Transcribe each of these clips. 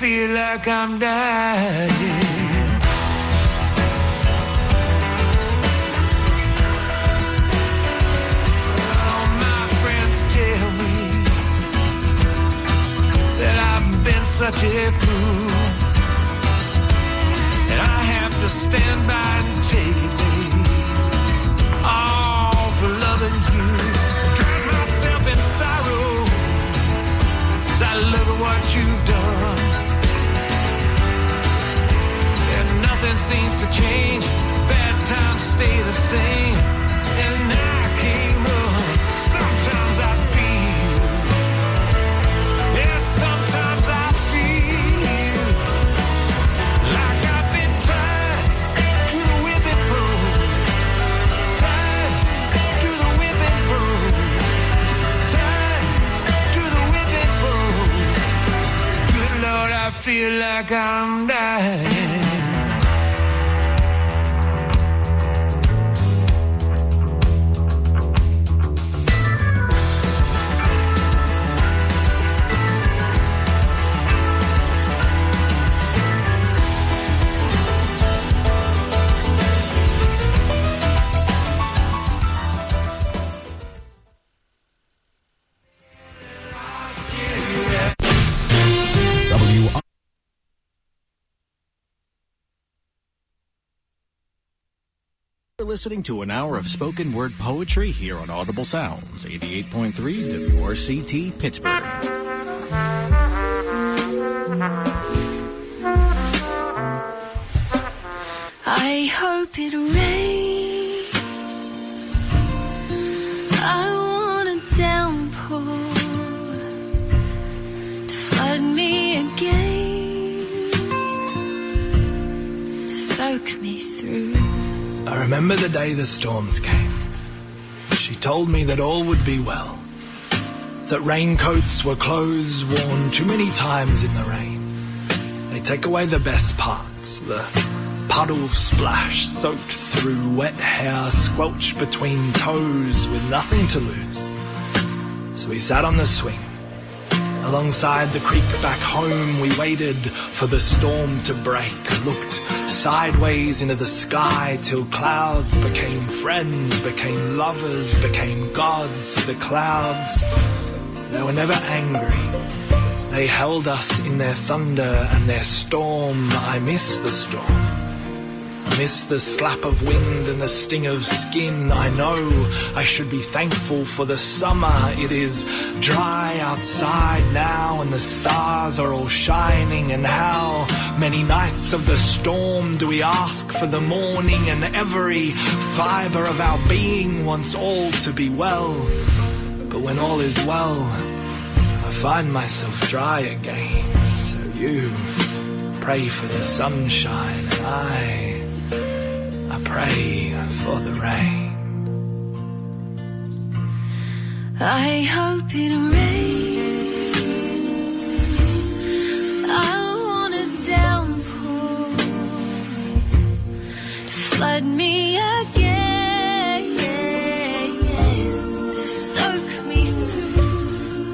feel like I'm dying. All my friends tell me that I've been such a fool, and I have to stand by and take it, babe, all for loving you. Drown myself in sorrow as I look at what you've done, and nothing seems to change. Bad times stay the same, and I can't run. Sometimes I feel, yeah, sometimes I feel like I've been tied to the whipping post, tied to the whipping post, tied to the whipping post. Good Lord, I feel like I'm dying. Listening to an hour of spoken word poetry here on Audible Sounds, 88.3 WRCT Pittsburgh. I hope it rains. I want a downpour to flood me again, to soak me through. I remember the day the storms came. She told me that all would be well, that raincoats were clothes worn too many times in the rain. They take away the best parts, the puddle splash soaked through wet hair, squelched between toes with nothing to lose. So we sat on the swing. Alongside the creek back home, we waited for the storm to break, looked sideways into the sky till clouds became friends, became lovers, became gods. The clouds, they were never angry. They held us in their thunder and their storm. I miss the storm. I miss the slap of wind and the sting of skin. I know I should be thankful for the summer. It is dry outside now and the stars are all shining. And how many nights of the storm do we ask for the morning? And every fiber of our being wants all to be well. But when all is well, I find myself dry again. So you pray for the sunshine and I pray for the rain. I hope it rains. I want a downpour to flood me again, to soak me through.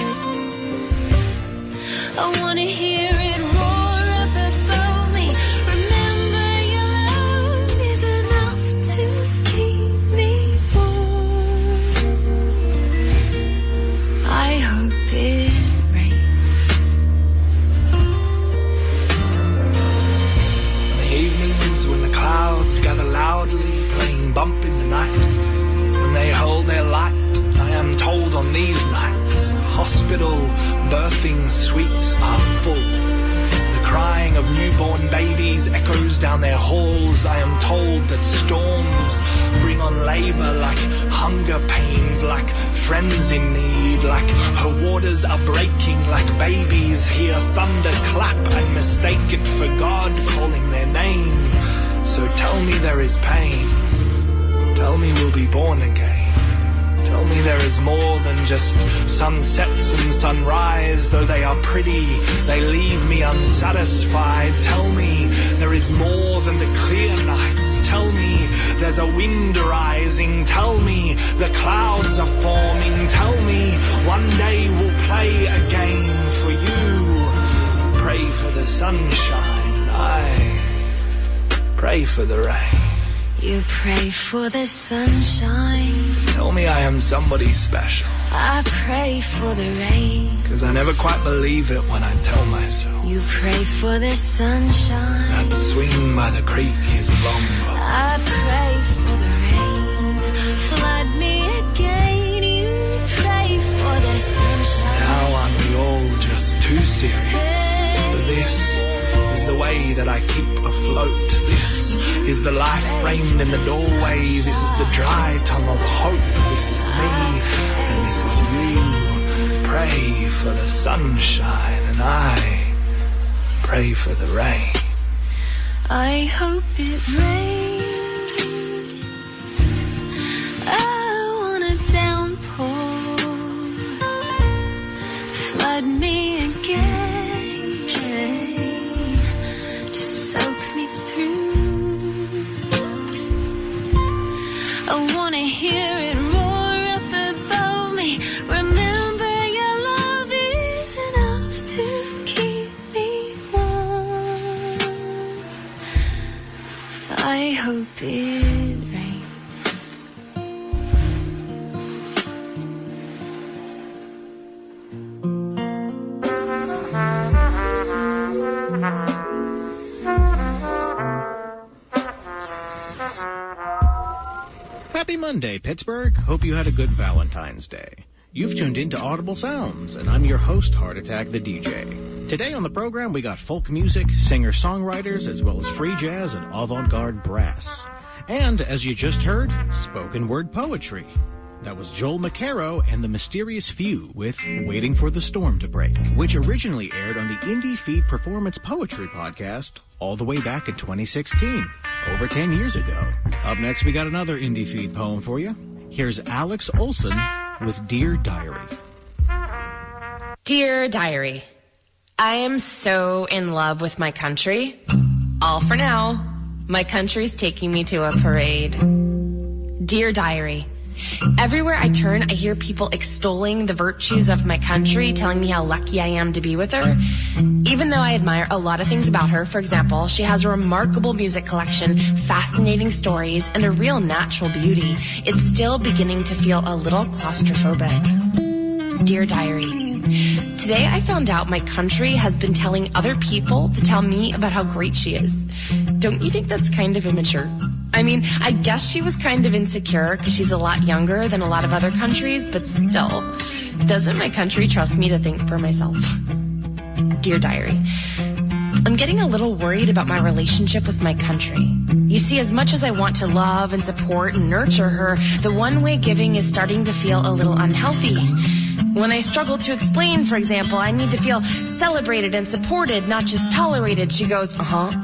I want to hear it roar up above me. Remember your love is enough to keep me warm. I hope it rains. The evenings when the clouds gather loudly, playing bump in the night, when they hold their light, I am told on these nights, hospital birthing suites are full. The crying of newborn babies echoes down their halls. I am told that storms bring on labor like hunger pains, like friends in need, like her waters are breaking, like babies hear thunder clap and mistake it for God calling their name. So tell me there is pain. Tell me we'll be born again. Tell me there is more than just sunsets and sunrise. Though they are pretty, they leave me unsatisfied. Tell me there is more than the clear nights. Tell me there's a wind rising. Tell me the clouds are forming. Tell me one day we'll play a game for you. pray for the sunshine, and I pray for the rain. You pray for the sunshine. Tell me I am somebody special, I pray for the rain. 'cause I never quite believe it when I tell myself. You pray for the sunshine. That swing by the creek is long gone. I pray for the rain. Flood me again. You pray for the sunshine. Now aren't we all just too serious? But this is the way that I keep afloat. This is the life framed in the doorway. This is the dry tongue of hope. This is me and this is you. Pray for the sunshine and I pray for the rain. I hope it rains. I want a downpour. Flood me again. Just soak me through. I want to hear it roar up above me. Remember your love is enough to keep me warm. I hope it rains. Happy Monday, Pittsburgh. Hope you had a good Valentine's Day. You've tuned into Audible Sounds, and I'm your host, Heart Attack the DJ. Today on the program, we got folk music, singer-songwriters, as well as free jazz and avant-garde brass. And, as you just heard, spoken word poetry. That was Joel McCarrow and the Mysterious Few with Waiting for the Storm to Break, which originally aired on the Indie Feed Performance Poetry podcast all the way back in 2016, over 10 years ago. Up next, we got another Indie Feed poem for you. Here's Alex Olson with Dear Diary. Dear Diary, I am so in love with my country. All for now. My country's taking me to a parade. Dear Diary, everywhere I turn, I hear people extolling the virtues of my country, telling me how lucky I am to be with her. Even though I admire a lot of things about her, for example, she has a remarkable music collection, fascinating stories, and a real natural beauty, it's still beginning to feel a little claustrophobic. Dear Diary, today I found out my country has been telling other people to tell me about how great she is. Don't you think that's kind of immature? I mean, I guess she was kind of insecure because she's a lot younger than a lot of other countries, but still, doesn't my country trust me to think for myself? Dear Diary, I'm getting a little worried about my relationship with my country. You see, as much as I want to love and support and nurture her, the one-way giving is starting to feel a little unhealthy. When I struggle to explain, for example, I need to feel celebrated and supported, not just tolerated, she goes,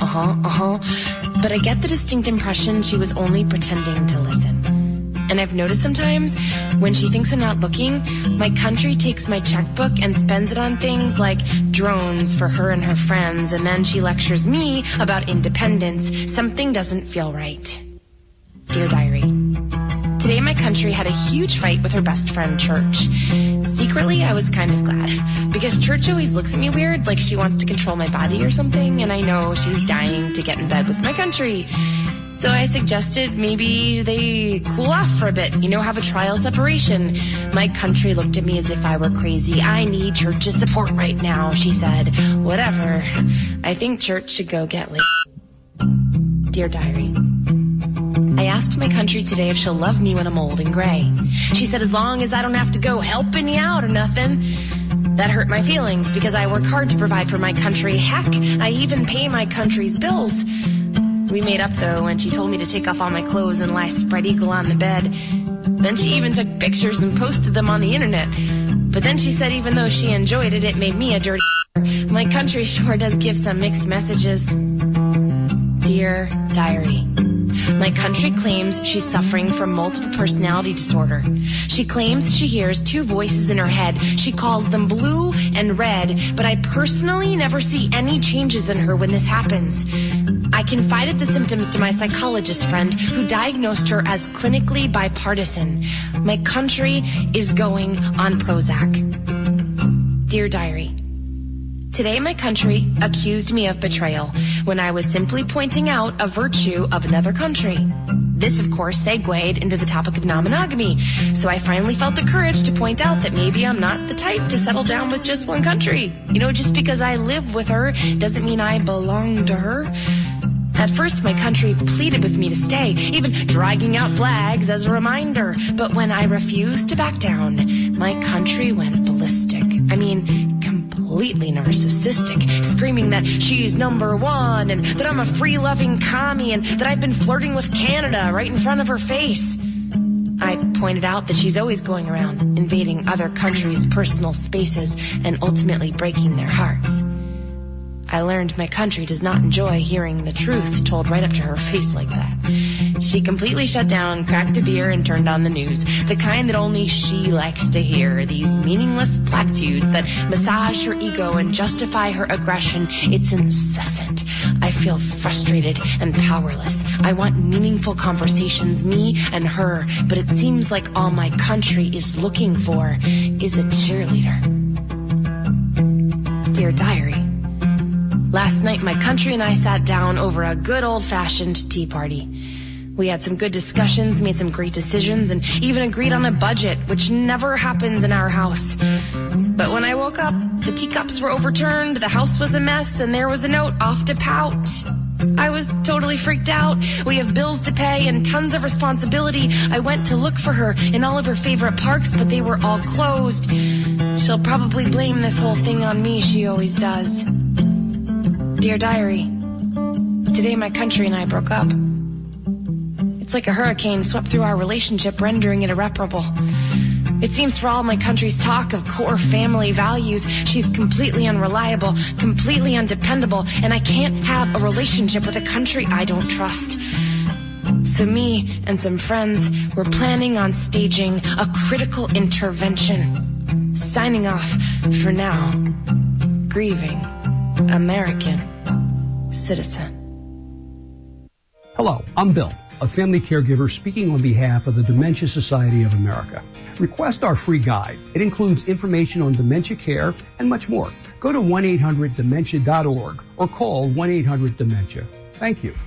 But I get the distinct impression she was only pretending to listen. And I've noticed sometimes, when she thinks I'm not looking, my country takes my checkbook and spends it on things like drones for her and her friends, and then she lectures me about independence. Something doesn't feel right. Dear Diary, today my country had a huge fight with her best friend, Church. Secretly, I was kind of glad, because Church always looks at me weird, like she wants to control my body or something, and I know she's dying to get in bed with my country. So I suggested maybe they cool off for a bit, have a trial separation. My country looked at me as if I were crazy. I need Church's support right now, she said. Whatever. I think Church should go get laid. Dear Diary, I asked my country today if she'll love me when I'm old and gray. She said as long as I don't have to go helping you out or nothing. That hurt my feelings because I work hard to provide for my country. Heck, I even pay my country's bills. We made up though, and she told me to take off all my clothes and lie spread eagle on the bed. Then she even took pictures and posted them on the internet. But then she said even though she enjoyed it, it made me a dirty My country sure does give some mixed messages. Dear Diary, my country claims she's suffering from multiple personality disorder. She claims she hears two voices in her head. She calls them blue and red, but I personally never see any changes in her when this happens. I confided the symptoms to my psychologist friend who diagnosed her as clinically bipartisan. My country is going on Prozac. Dear Diary, Today, my country accused me of betrayal when I was simply pointing out a virtue of another country. This, of course, segued into the topic of non-monogamy, so I finally felt the courage to point out that maybe I'm not the type to settle down with just one country. You know, just because I live with her doesn't mean I belong to her. At first, my country pleaded with me to stay, even dragging out flags as a reminder. But when I refused to back down, my country went ballistic. I mean, completely narcissistic, screaming that she's number one and that I'm a free-loving commie and that I've been flirting with Canada right in front of her face. I pointed out that she's always going around invading other countries' personal spaces and ultimately breaking their hearts. I learned my country does not enjoy hearing the truth told right up to her face like that. She completely shut down, cracked a beer, and turned on the news. The kind that only she likes to hear. These meaningless platitudes that massage her ego and justify her aggression. It's incessant. I feel frustrated and powerless. I want meaningful conversations, me and her. But it seems like all my country is looking for is a cheerleader. Dear Diary, last night, my country and I sat down over a good old-fashioned tea party. We had some good discussions, made some great decisions, and even agreed on a budget, which never happens in our house. But when I woke up, the teacups were overturned, the house was a mess, and there was a note off to pout. I was totally freaked out. We have bills to pay and tons of responsibility. I went to look for her in all of her favorite parks, but they were all closed. She'll probably blame this whole thing on me, she always does. Dear Diary, today my country and I broke up. It's like a hurricane swept through our relationship, rendering it irreparable. It seems for all my country's talk of core family values, she's completely unreliable, completely undependable, and I can't have a relationship with a country I don't trust. So me and some friends were planning on staging a critical intervention. Signing off for now. Grieving. American citizen. Hello, I'm Bill, a family caregiver speaking on behalf of the Dementia Society of America. Request our free guide. It includes information on dementia care and much more. Go to 1-800-DEMENTIA.org or call 1-800-DEMENTIA. Thank you.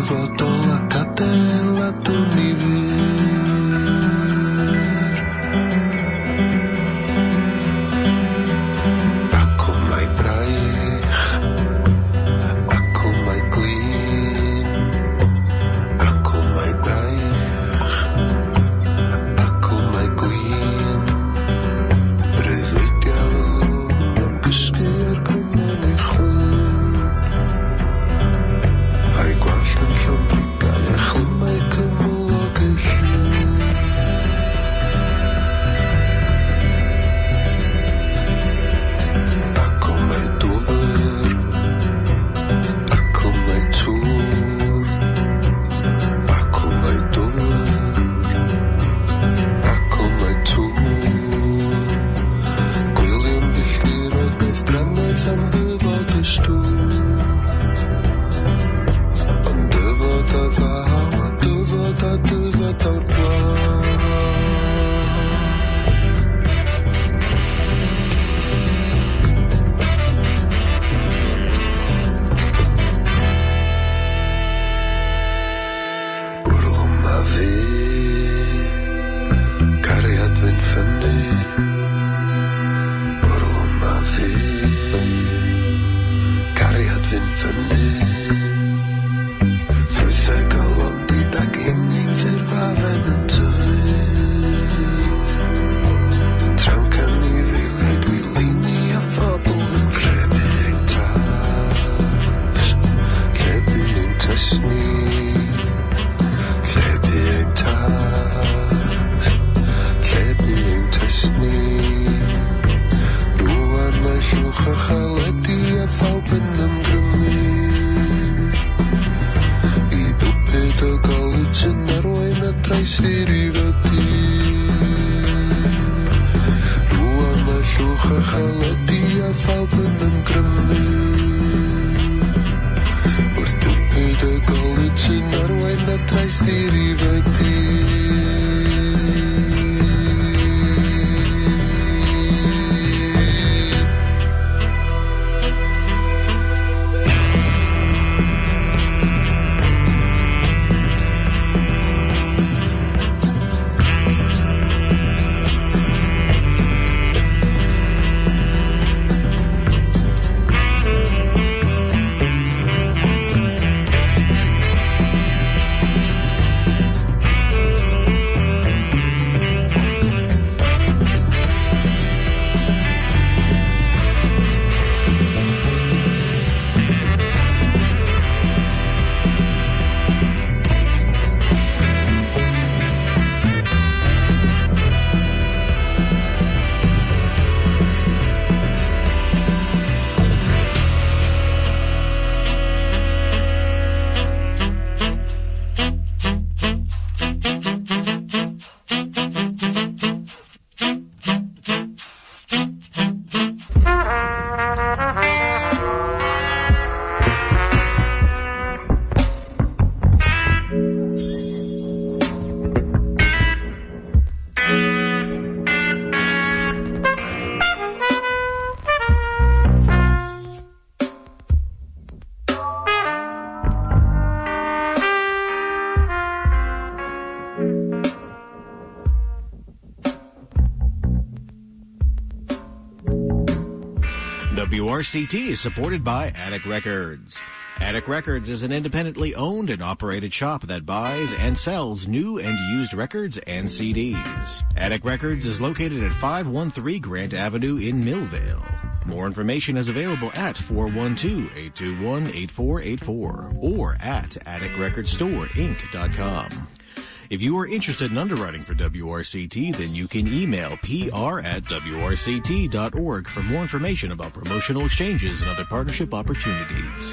WRCT is supported by Attic Records. Attic Records is an independently owned and operated shop that buys and sells new and used records and CDs. Attic Records is located at 513 Grant Avenue in Millvale. More information is available at 412-821-8484 or at atticrecordstorinc.com. If you are interested in underwriting for WRCT, then you can email pr@wrct.org for more information about promotional exchanges and other partnership opportunities.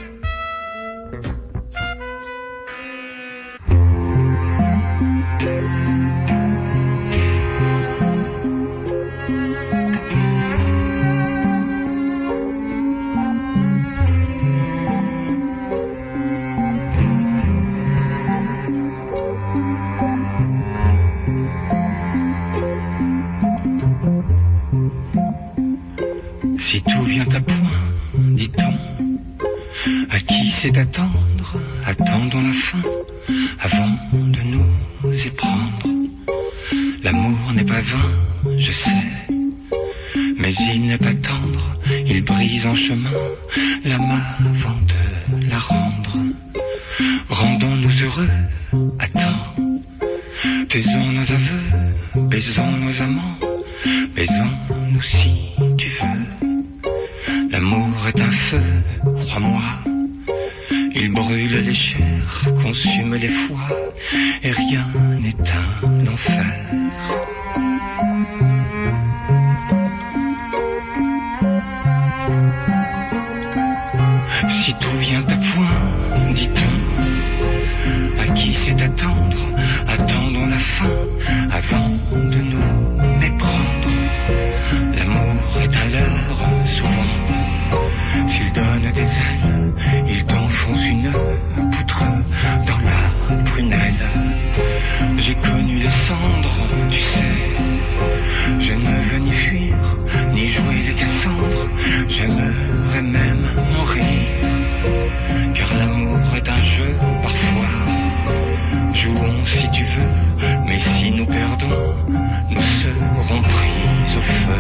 Si tout vient à point, dit-on, à qui c'est d'attendre attendons la fin avant de nous éprendre. L'amour n'est pas vain, je sais, mais il n'est pas tendre. Il brise en chemin l'âme avant de la rendre. Rendons-nous heureux, attends. Taisons nos aveux, baisons nos amants, baisons-nous si tu veux. L'amour est un feu, crois-moi. Il brûle les chairs, consume les foies, et rien n'éteint l'enfer. Si tout vient à point, dit-on, à qui c'est attendre? Attendons la fin avant de nous méprendre. L'amour est un leurre, souvent. S'il donne des ailes, il t'enfonce une poutre dans la prunelle. J'ai connu les cendres, tu sais. Je ne veux ni fuir, ni jouer les Cassandres. J'aimerais même mourir, car l'amour est un jeu parfois. Jouons si tu veux, mais si nous perdons, nous serons pris au feu.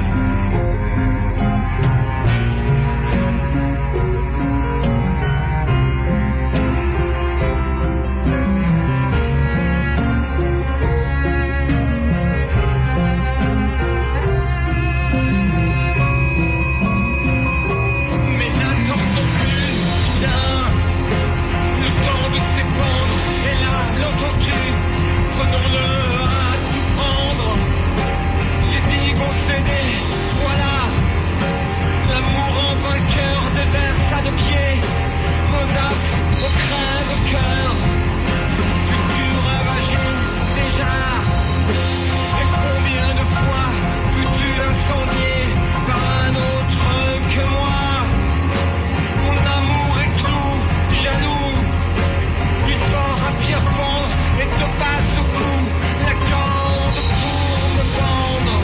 Prenons-le à tout prendre, les digues ont cédé, voilà. L'amour en vainqueur déverse à nos pieds nos âpres, nos craintes, nos cœurs. Futur ravagé déjà, et combien de fois fus-tu incendié par un autre que moi? Mon amour est clou, jaloux, il fort à pierre fendre et te passe au cou la corde pour me pendre.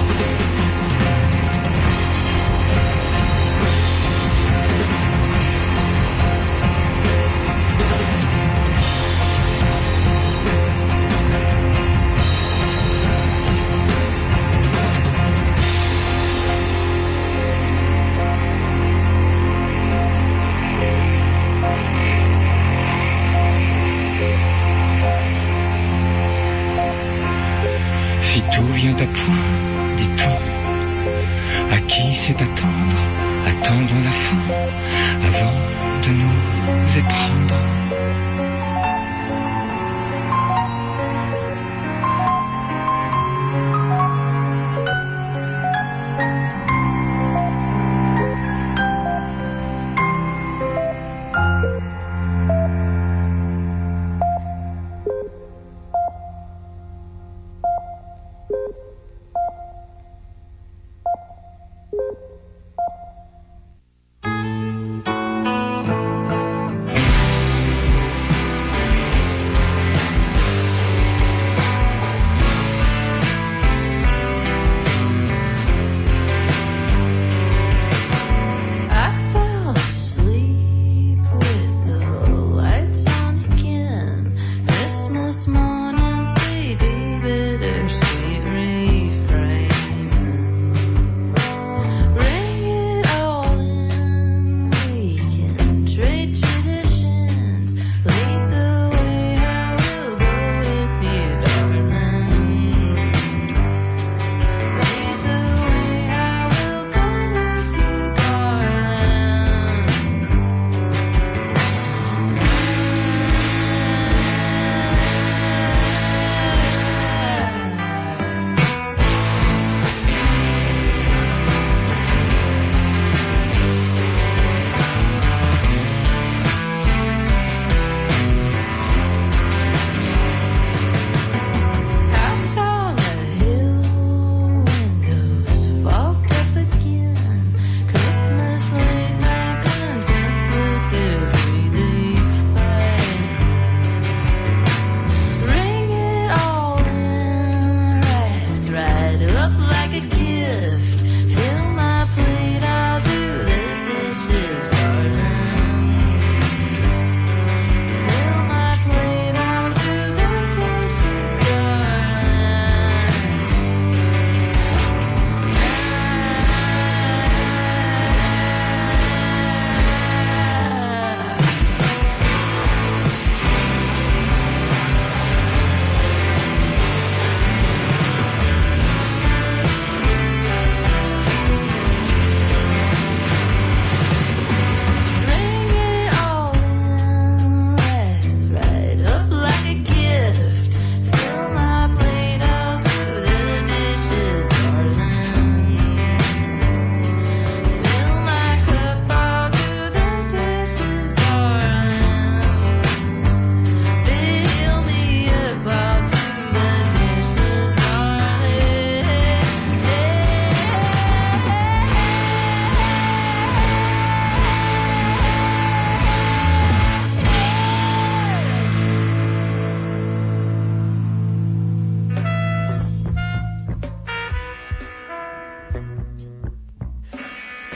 Si tout vient à point, dit-on, à qui c'est attendre? Attendons la fin avant de nous éprendre.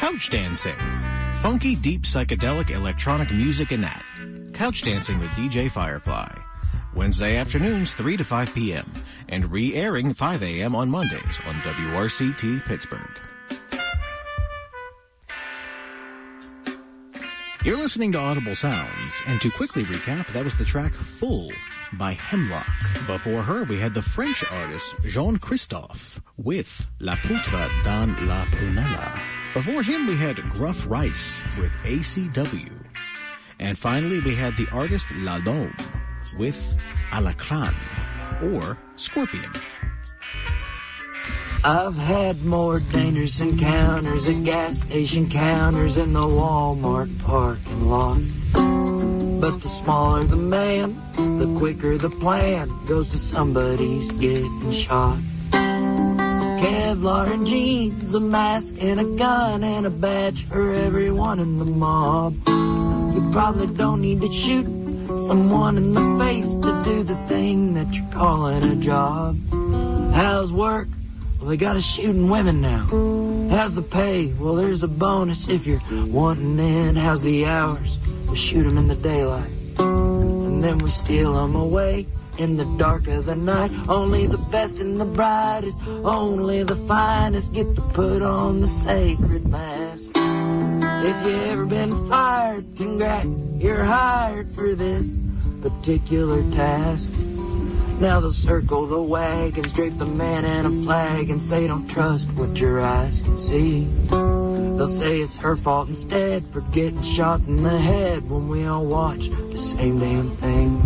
Couch Dancing. Funky, deep, psychedelic, electronic music and that. Couch Dancing with DJ Firefly. Wednesday afternoons, 3 to 5 p.m. and re-airing 5 a.m. on Mondays on WRCT Pittsburgh. You're listening to Audible Sounds, and to quickly recap, that was the track Full by Hemlock. Before her, we had the French artist Jean-Christophe with La Poutre dans la Prunella. Before him, we had Gruff Rice with ACW. And finally, we had the artist La Dome with Alacran, or Scorpion. I've had more dangerous encounters at gas station counters in the Walmart parking lot. But the smaller the man, the quicker the plan goes to somebody's getting shot. Kevlar and jeans, a mask and a gun and a badge for everyone in the mob. You probably don't need to shoot someone in the face to do the thing that you're calling a job. How's work? Well, they got us shooting women now. How's the pay? Well, there's a bonus if you're wanting in. How's the hours? We'll shoot them in the daylight. And then we steal them away in the dark of the night. Only the best and the brightest, only the finest get to put on the sacred mask. If you ever been fired, congrats, you're hired for this particular task. Now they'll circle the wagons, drape the man in a flag, and say don't trust what your eyes can see. They'll say it's her fault instead for getting shot in the head when we all watch the same damn thing.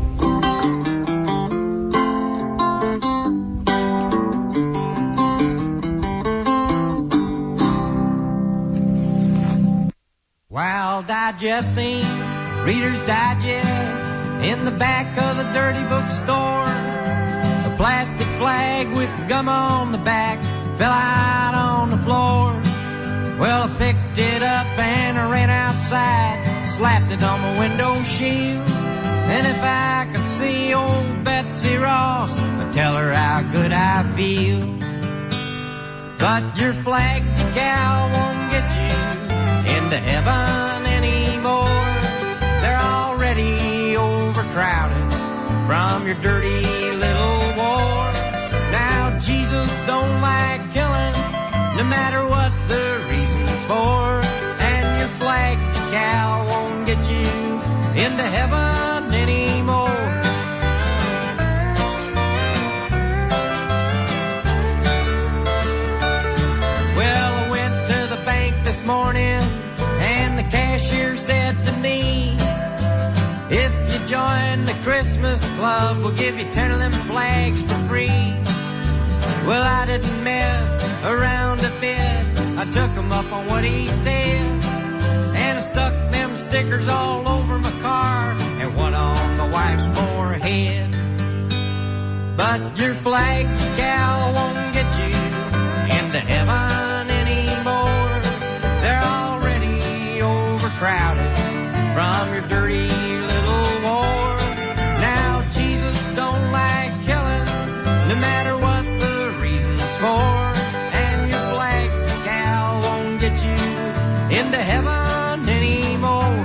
While digesting Reader's Digest in the back of the dirty bookstore, a plastic flag with gum on the back fell out on the floor. Well, I picked it up and I ran outside, slapped it on my window shield. And if I could see old Betsy Ross, I'd tell her how good I feel. But your flag decal won't get you into heaven anymore. They're already overcrowded from your dirty little war. Now Jesus don't like killing, no matter what the reason's for. And your flag decal won't get you into heaven anymore. Well, I went to the bank this morning and the cashier said to me, if you join the Christmas club, we'll give you 10 of them flags for free. Well, I didn't mess around a bit. I took him up on what he said, and I stuck them stickers all over my car and one on my wife's forehead. But your flag decal won't get you into heaven anymore. They're already overcrowded from your dirty little war. Now Jesus don't like killing, no matter what the reason's for. And your flag decal won't get you into heaven anymore.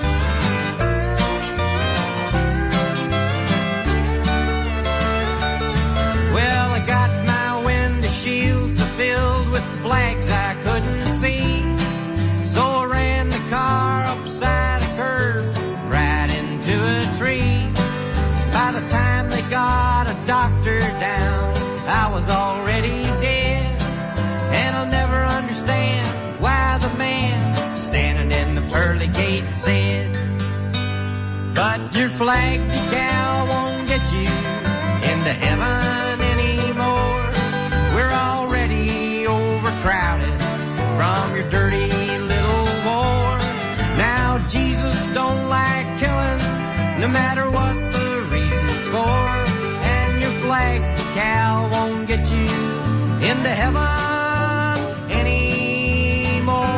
Well, I got my window shields filled with flags I couldn't see, so I ran the car upside a curve right into a tree. By the time they got a doctor down, I was already dead. And I'll never understand why the man standing in the pearly gate said, but your flag decal won't get you into heaven anymore. We're already overcrowded from your dirty little war. Now Jesus don't like killing, no matter what the reason's for. And your flag decal won't get you into heaven anymore.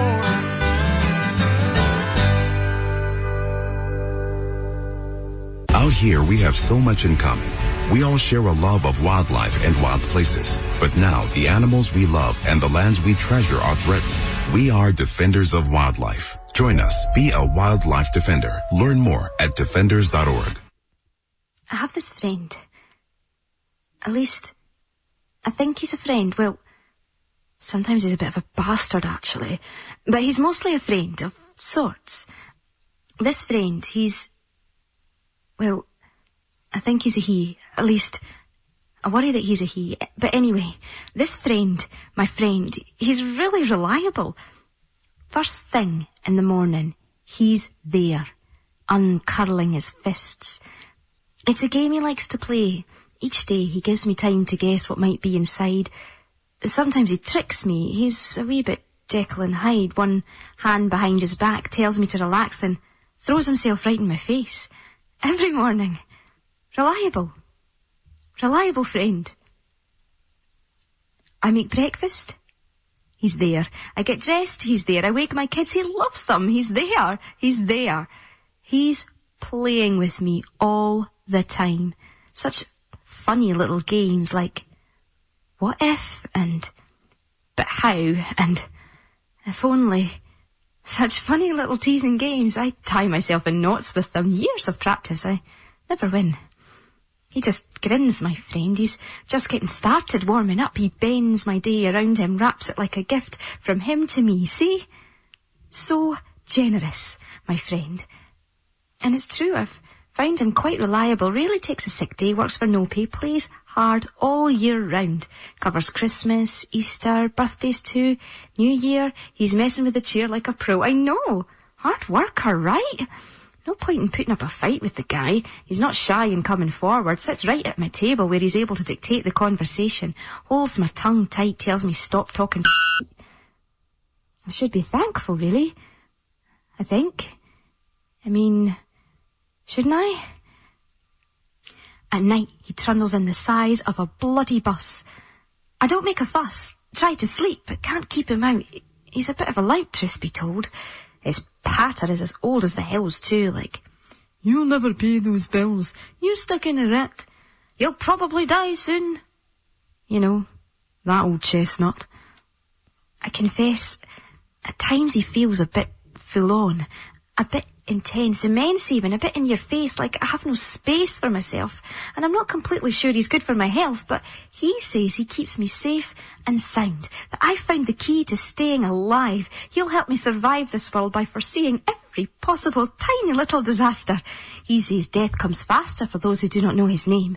Out here, we have so much in common. We all share a love of wildlife and wild places. But now, the animals we love and the lands we treasure are threatened. We are Defenders of Wildlife. Join us. Be a wildlife defender. Learn more at defenders.org. I have this friend. At least, I think he's a friend. Well, sometimes he's a bit of a bastard, actually. But he's mostly a friend of sorts. This friend, well, I think he's a he. At least, I worry that he's a he. But anyway, this friend, my friend, he's really reliable. First thing in the morning, he's there, uncurling his fists. It's a game he likes to play. Each day he gives me time to guess what might be inside. Sometimes he tricks me. He's a wee bit Jekyll and Hyde. One hand behind his back tells me to relax and throws himself right in my face. Every morning. Reliable. Reliable friend. I make breakfast. He's there. I get dressed. He's there. I wake my kids. He loves them. He's there. He's there. He's playing with me all the time. Such funny little games like what if and but how and if only. Such funny little teasing games. I tie myself in knots with them. Years of practice. I never win. He just grins, my friend. He's just getting started warming up. He bends my day around him, wraps it like a gift from him to me. See? So generous, my friend. And it's true, I've found him quite reliable. Rarely takes a sick day, works for no pay, plays hard all year round. Covers Christmas, Easter, birthdays too, New Year. He's messing with the chair like a pro. I know. Hard worker, right? No point in putting up a fight with the guy. He's not shy in coming forward, sits right at my table where he's able to dictate the conversation, holds my tongue tight, tells me stop talking. I should be thankful, really. I think. I mean, shouldn't I? At night, he trundles in the size of a bloody bus. I don't make a fuss, try to sleep, but can't keep him out. He's a bit of a lout, truth be told. His patter is as old as the hills, too, like, you'll never pay those bills. You're stuck in a rut. You'll probably die soon. You know, that old chestnut. I confess, at times he feels a bit full on, a bit intense, immense even, a bit in your face, like I have no space for myself. And I'm not completely sure he's good for my health, but he says he keeps me safe and sound, that I found the key to staying alive. He'll help me survive this world by foreseeing every possible tiny little disaster. He says death comes faster for those who do not know his name.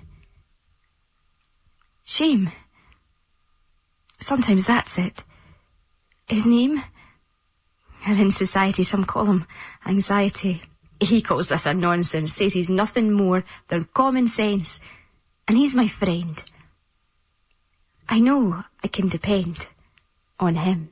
Shame. Sometimes that's it. His name? And in society, some call him anxiety. He calls this a nonsense, says he's nothing more than common sense. And he's my friend. I know I can depend on him.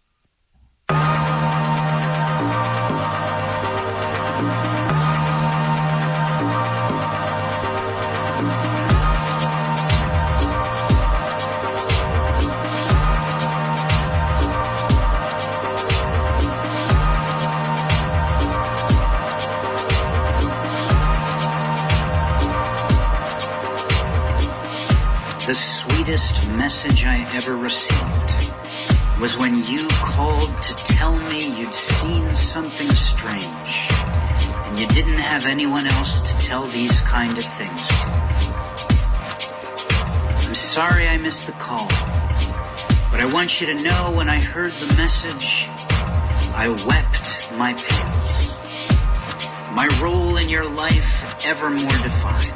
The sweetest message I ever received was when you called to tell me you'd seen something strange and you didn't have anyone else to tell these kind of things to. I'm sorry I missed the call, but I want you to know when I heard the message, I wept my pants. My role in your life ever more defined.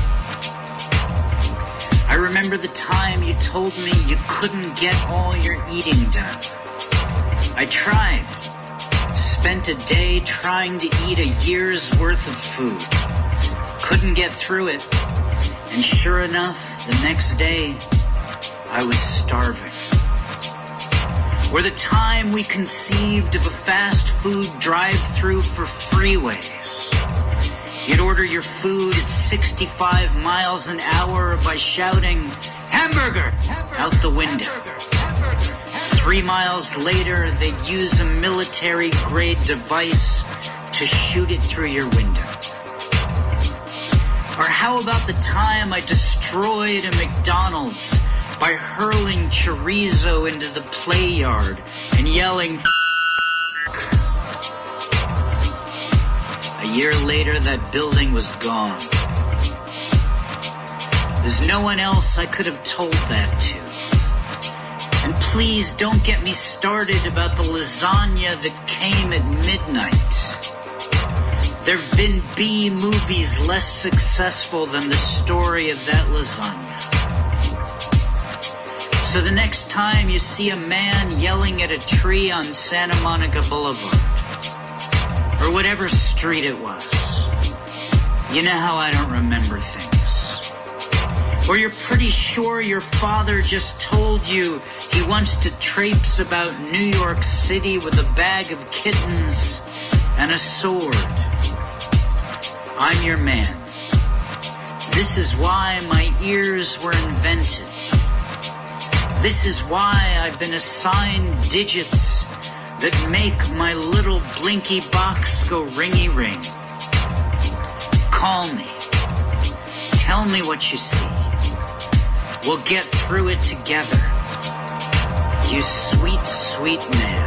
I remember the time you told me you couldn't get all your eating done. I tried. Spent a day trying to eat a year's worth of food. Couldn't get through it. And sure enough, the next day, I was starving. Or the time we conceived of a fast food drive-thru for freeways. You'd order your food at 65 miles an hour by shouting, "Hamburger!" out the window. 3 miles later, they'd use a military-grade device to shoot it through your window. Or how about the time I destroyed a McDonald's by hurling chorizo into the play yard and yelling, A year later, that building was gone. There's no one else I could have told that to. And please don't get me started about the lasagna that came at midnight. There've been B movies less successful than the story of that lasagna. So the next time you see a man yelling at a tree on Santa Monica Boulevard, or whatever street it was, you know how I don't remember things. Or you're pretty sure your father just told you he wants to traipse about New York City with a bag of kittens and a sword. I'm your man. This is why my ears were invented. This is why I've been assigned digits that make my little blinky box go ringy ring. Call me. Tell me what you see. We'll get through it together. You sweet, sweet man.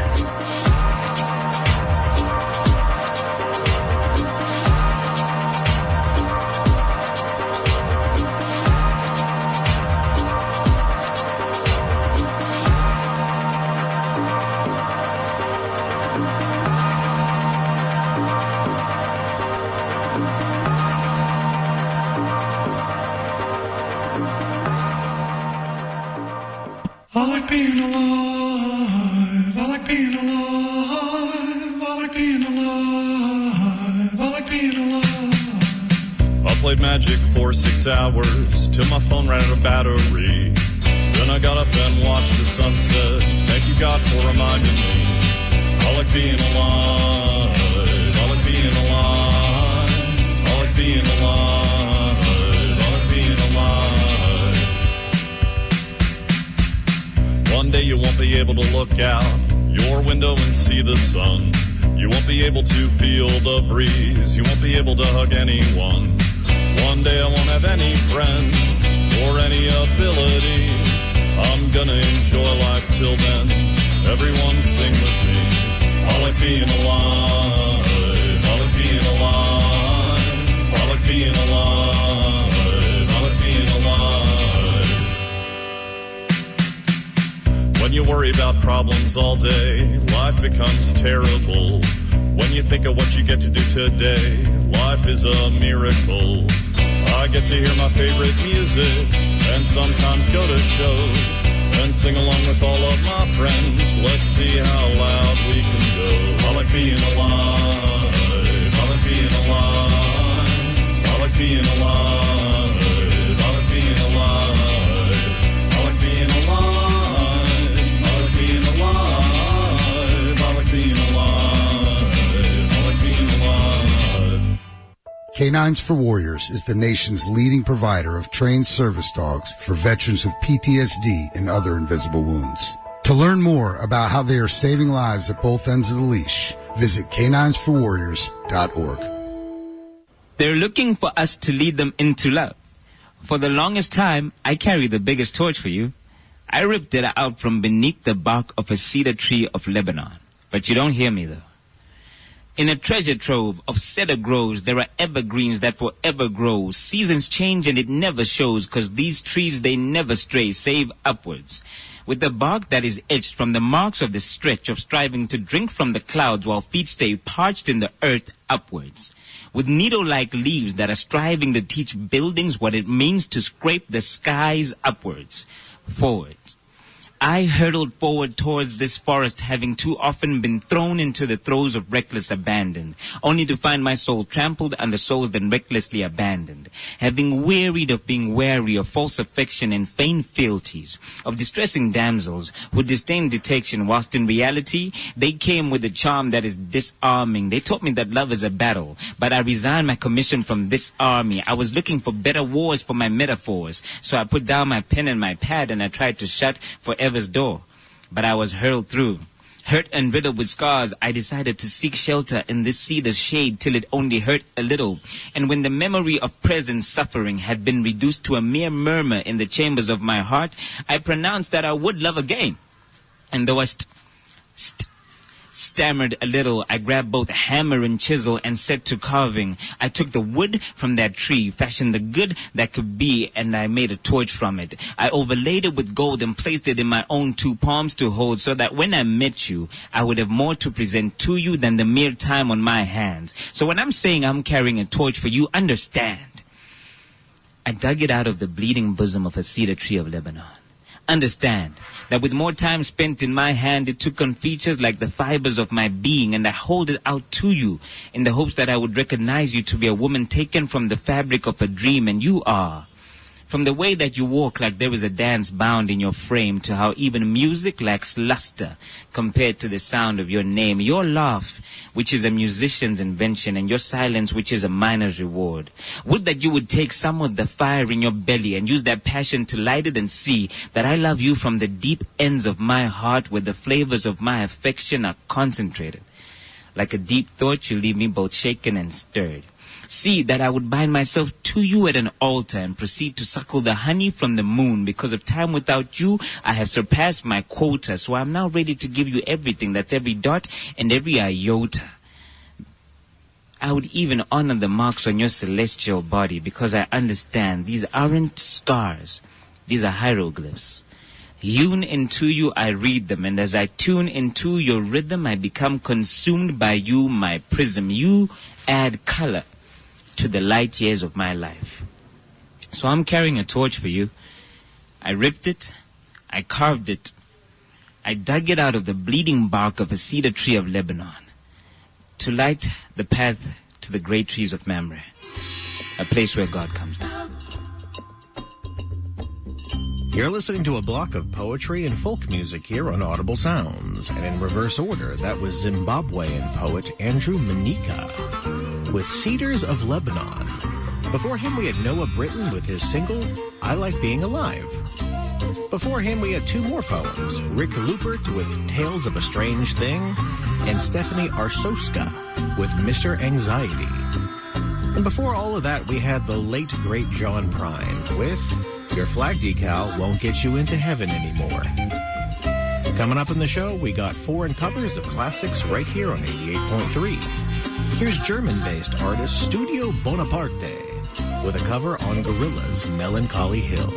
I like being alive, I like being alive, I like being alive, I like being alive. I played Magic for 6 hours till my phone ran out of battery. Then I got up and watched the sunset. Thank you, God, for reminding me. I like being alive, I like being alive, I like being alive, I like being alive. One day you won't be able to look out your window and see the sun. You won't be able to feel the breeze. You won't be able to hug anyone. One day I won't have any friends or any abilities. I'm gonna enjoy life till then. Everyone sing with me. I like being alive. I like being alive. I like being alive. I like being alive. When you worry about problems all day, life becomes terrible. When you think of what you get to do today, life is a miracle. I get to hear my favorite music and sometimes go to shows and sing along with all of my friends. Let's see how loud we can go. I like being alive. I like being alive. I like being alive. I like being alive. I like being alive. I like being alive. I like being alive. I like being alive. Canines for Warriors is the nation's leading provider of trained service dogs for veterans with PTSD and other invisible wounds. To learn more about how they are saving lives at both ends of the leash, visit caninesforwarriors.org. They're looking for us to lead them into love. For the longest time, I carry the biggest torch for you. I ripped it out from beneath the bark of a cedar tree of Lebanon. But you don't hear me, though. In a treasure trove of cedar groves, there are evergreens that forever grow. Seasons change and it never shows, 'cause these trees, they never stray, save upwards. With the bark that is etched from the marks of the stretch of striving to drink from the clouds while feet stay parched in the earth upwards. With needle-like leaves that are striving to teach buildings what it means to scrape the skies upwards, forwards. I hurtled forward towards this forest, having too often been thrown into the throes of reckless abandon, only to find my soul trampled under souls then recklessly abandoned, having wearied of being wary of false affection and feigned fealties, of distressing damsels who disdain detection, whilst in reality they came with a charm that is disarming. They taught me that love is a battle, but I resigned my commission from this army. I was looking for better wars for my metaphors, so I put down my pen and my pad and I tried to shut forever door, but I was hurled through. Hurt and riddled with scars, I decided to seek shelter in this cedar's shade till it only hurt a little. And when the memory of present suffering had been reduced to a mere murmur in the chambers of my heart, I pronounced that I would love again. And though I stammered a little. I grabbed both hammer and chisel and set to carving. I took the wood from that tree, fashioned the good that could be, and I made a torch from it. I overlaid it with gold and placed it in my own 2 palms to hold, so that when I met you, I would have more to present to you than the mere time on my hands. So when I'm saying I'm carrying a torch for you, understand. I dug it out of the bleeding bosom of a cedar tree of Lebanon. Understand that with more time spent in my hand, it took on features like the fibers of my being, and I hold it out to you in the hopes that I would recognize you to be a woman taken from the fabric of a dream, and you are. From the way that you walk like there is a dance bound in your frame, to how even music lacks luster compared to the sound of your name. Your laugh, which is a musician's invention, and your silence, which is a miner's reward. Would that you would take some of the fire in your belly and use that passion to light it, and see that I love you from the deep ends of my heart, where the flavors of my affection are concentrated. Like a deep thought, you leave me both shaken and stirred. See that I would bind myself to you at an altar and proceed to suckle the honey from the moon. Because of time without you, I have surpassed my quota. So I'm now ready to give you everything. That's every dot and every iota. I would even honor the marks on your celestial body, because I understand these aren't scars. These are hieroglyphs. Hewn into you, I read them, and as I tune into your rhythm, I become consumed by you, my prism. You add color to the light years of my life. So I'm carrying a torch for you. I ripped it, I carved it, I dug it out of the bleeding bark of a cedar tree of Lebanon, to light the path to the great trees of Mamre, a place where God comes down. You're listening to a block of poetry and folk music here on Audible Sounds. And in reverse order, that was Zimbabwean poet Andrew Manika with Cedars of Lebanon. Before him, we had Noah Britton with his single, I Like Being Alive. Before him, we had 2 more poems, Rick Lupert with Tales of a Strange Thing, and Stephanie Arsoska with Mr. Anxiety. And before all of that, we had the late, great John Prine with Your Flag Decal Won't Get You Into Heaven Anymore. Coming up in the show, we got foreign covers of classics right here on 88.3. Here's German-based artist Studio Bonaparte with a cover on Gorillaz' Melancholy Hill.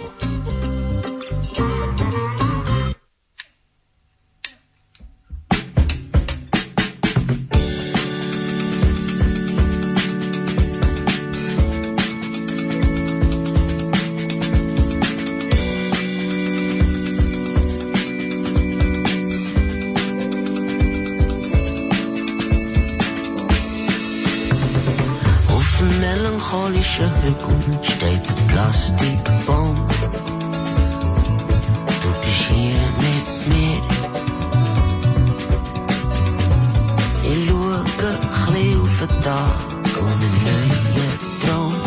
melancholische Hügel steht der Plastikbaum. Du bist hier mit mir. Ich schaue ein bisschen auf den Tag und einen neuen Traum.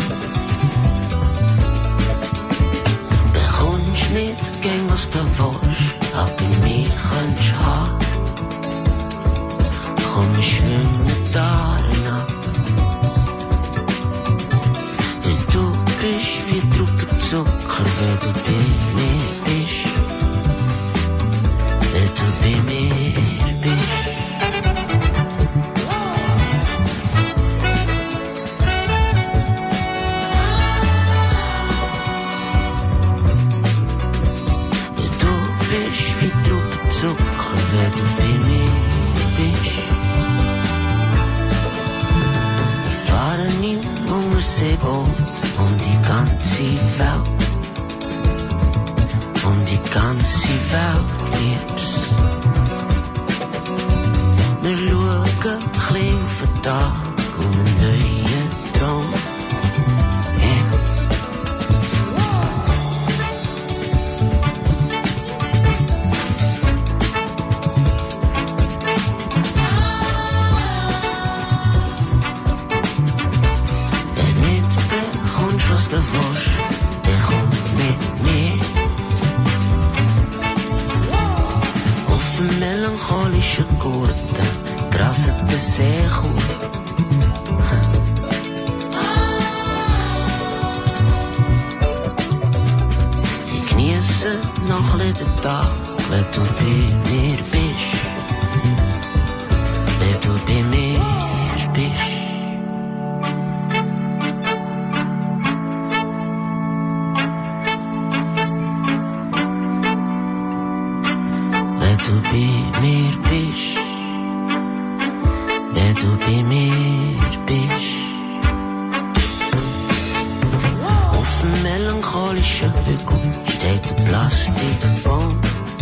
Bekommst nicht gern, was du willst, aber bei mir könntest du haben. Komm, wir schwimmen darin ab. Bist wie Traubenzucker, wenn du bei mir bist. Wenn du bei mir bist. Wenn du bist wie Traubenzucker, wenn du bei mir bist. Wir fahren im Unterseeboot um die ganze Welt, um die ganze Welt lieb's. Wir schauen ein bisschen auf den Tag und einen neuen Traum. Melancholische Gurte, grasset der Seekuh. Ich genieße noch den Tag, wenn du bei mir bist. be meer bish. Let be meer bish. Let be meer bish. Auf een melancholische bukkel steekt de plasticboom.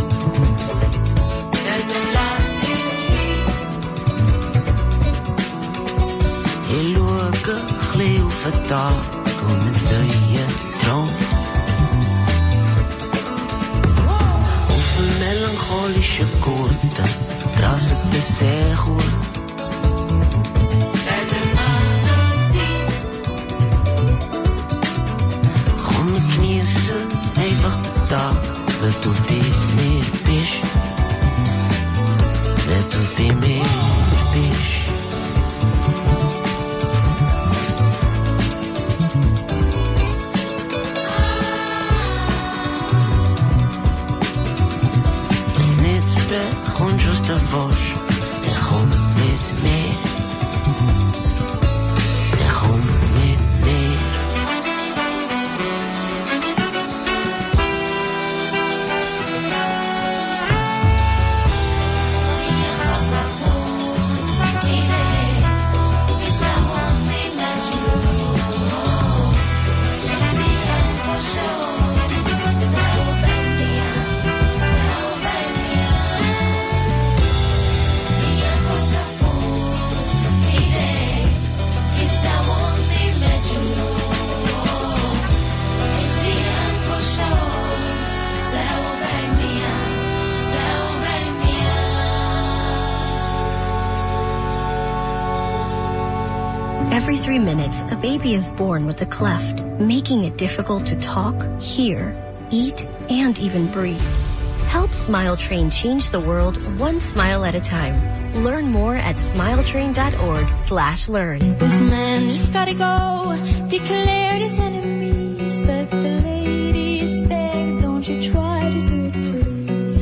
There's a plastic tree. Heel luge gleeuw dag om een luie droom. Auf een melancholische koorte draas het de zeegoer. There's another tea. Gewoon mijn knieën even de dag. Let op be meer bish. Let op be meer bish. Niet bij gewoon just a voice. En gewoon niet meer. En gewoon niet meer. Every 3 minutes, a baby is born with a cleft, making it difficult to talk, hear, eat, and even breathe. Help Smile Train change the world one smile at a time. Learn more at smiletrain.org/learn. This man just gotta go, declared his enemies, but the lady is fair, don't you try to do it, please.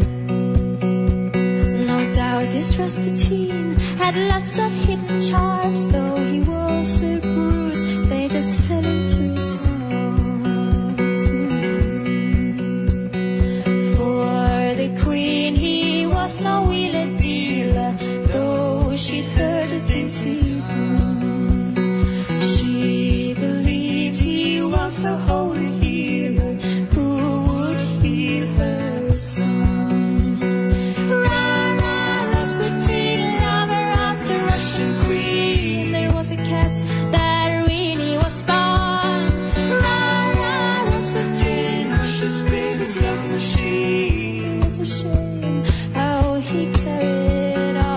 No doubt this Rasputin had lots of hidden charms, though he was a brute, they just fell into his arms. For the queen he was no wheeler dealer, though she'd heard the things he'd done. She believed he was a holy healer who would heal her son. Rara Rasputin, lover of the Russian queen, there was a cat that really was gone. Rara Rasputin, Russia's greatest love machine. It was a shame how he carried on.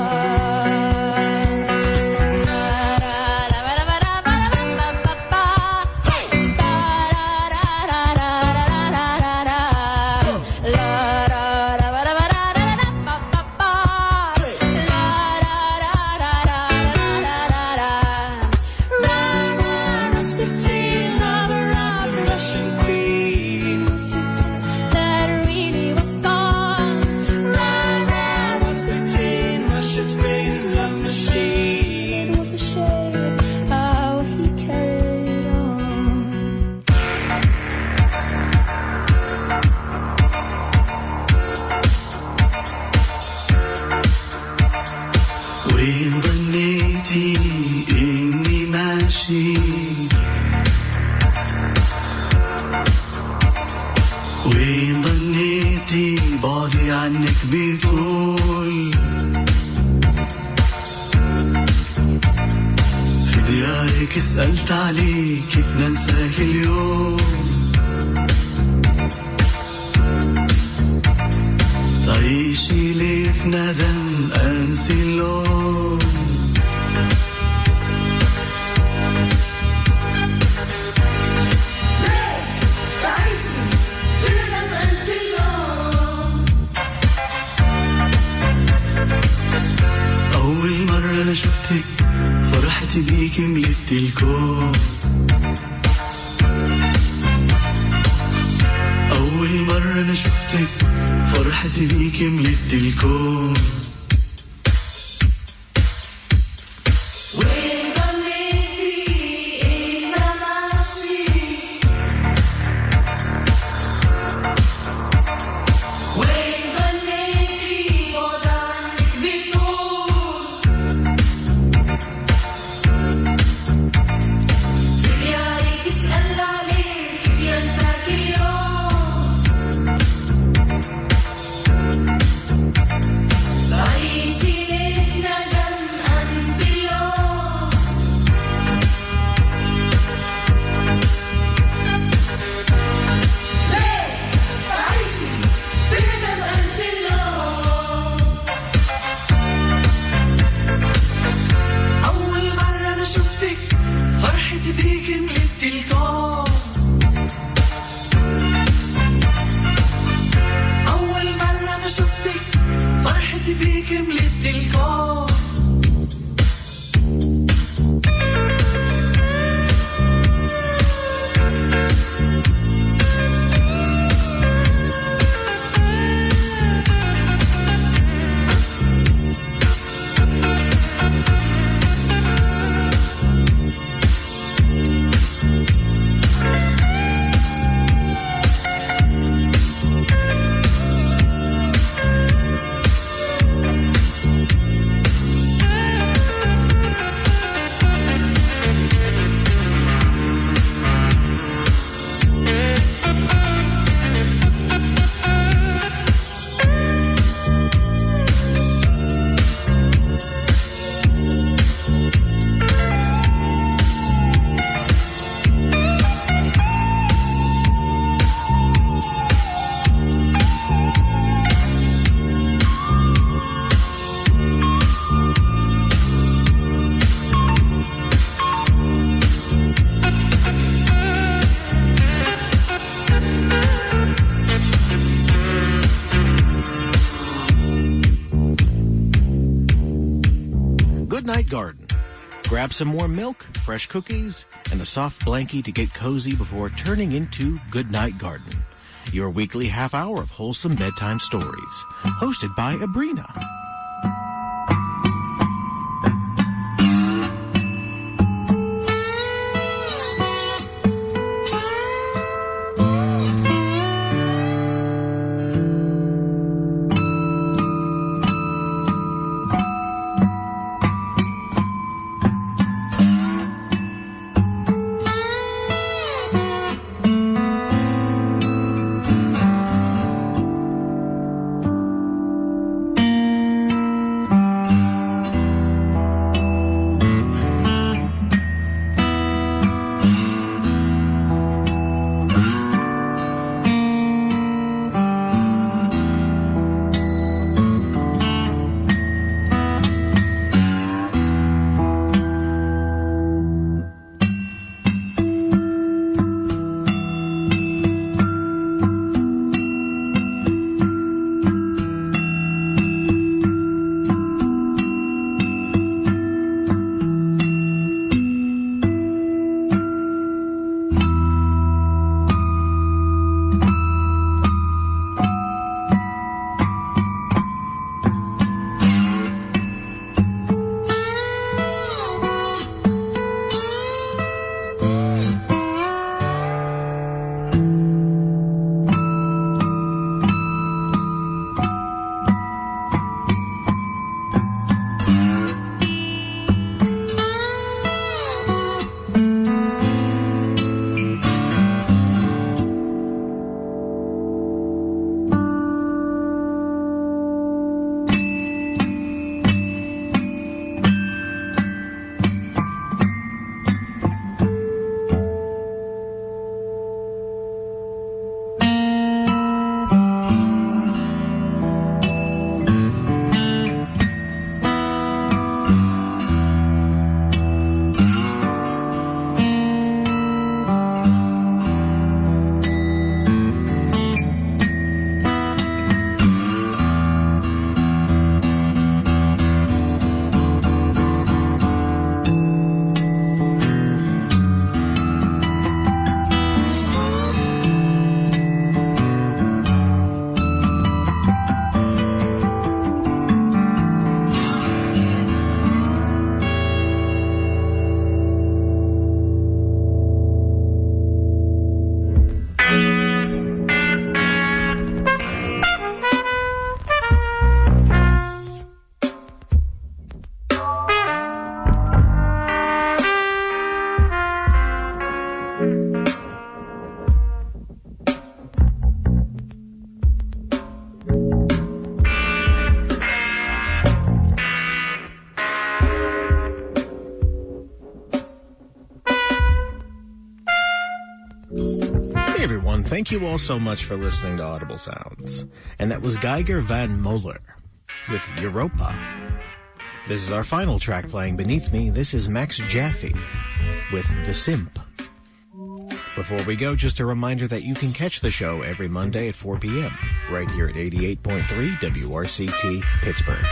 Rasputin, lover of the Russian queen, was a cat that really was gone. Rasputin, Russia's greatest love machine. It was a shame how he carried on. وين ظنيتي إني ماشي وين ظنيتي بعدي عنك بيطول في ديارك سألت عليك كيف ننساك اليوم تعيشي ليه في ندم أنسي اللوم أول مرة أنا شفتك فرحت بيك ملت الكون أول مرة أنا شفتك فرحت بيك ملت الكون Garden. Grab some more milk, fresh cookies, and a soft blankie to get cozy before turning into Goodnight Garden, your weekly half hour of wholesome bedtime stories, hosted by Abrina. Thank you all so much for listening to Audible Sounds. And that was Geiger Van Moeller with Europa. This is our final track playing beneath me. This is Max Jaffe with The Simp. Before we go, just a reminder that you can catch the show every Monday at 4 p.m. right here at 88.3 WRCT Pittsburgh.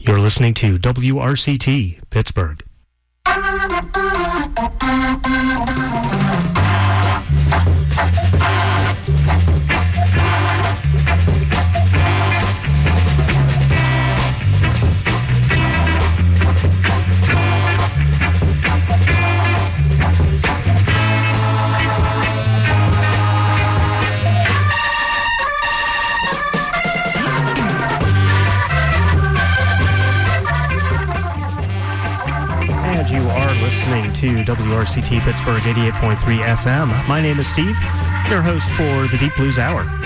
You're listening to WRCT, Pittsburgh. You are listening to WRCT Pittsburgh 88.3 FM. My name is Steve, your host for the Deep Blues Hour.